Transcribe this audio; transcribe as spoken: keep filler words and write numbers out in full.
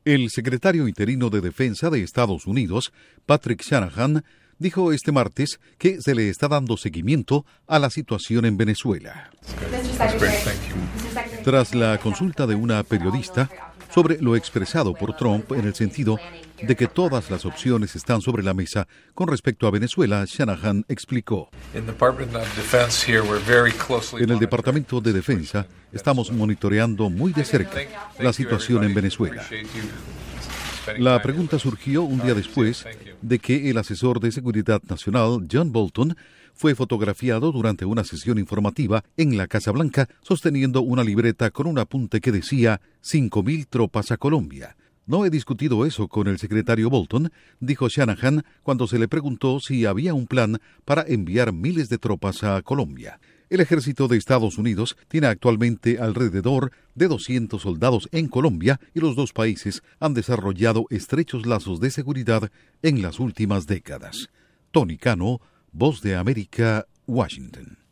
El secretario interino de Defensa de Estados Unidos, Patrick Shanahan, dijo este martes que se le está dando seguimiento a la situación en Venezuela. Tras la consulta de una periodista sobre lo expresado por Trump en el sentido de que todas las opciones están sobre la mesa con respecto a Venezuela, Shanahan explicó: En el Departamento de Defensa estamos monitoreando muy de cerca la situación en Venezuela. La pregunta surgió un día después de que el asesor de Seguridad Nacional, John Bolton, fue fotografiado durante una sesión informativa en la Casa Blanca sosteniendo una libreta con un apunte que decía cinco mil tropas a Colombia. No he discutido eso con el secretario Bolton, dijo Shanahan cuando se le preguntó si había un plan para enviar miles de tropas a Colombia. El ejército de Estados Unidos tiene actualmente alrededor de doscientos soldados en Colombia y los dos países han desarrollado estrechos lazos de seguridad en las últimas décadas. Tony Cano, Voz de América, Washington.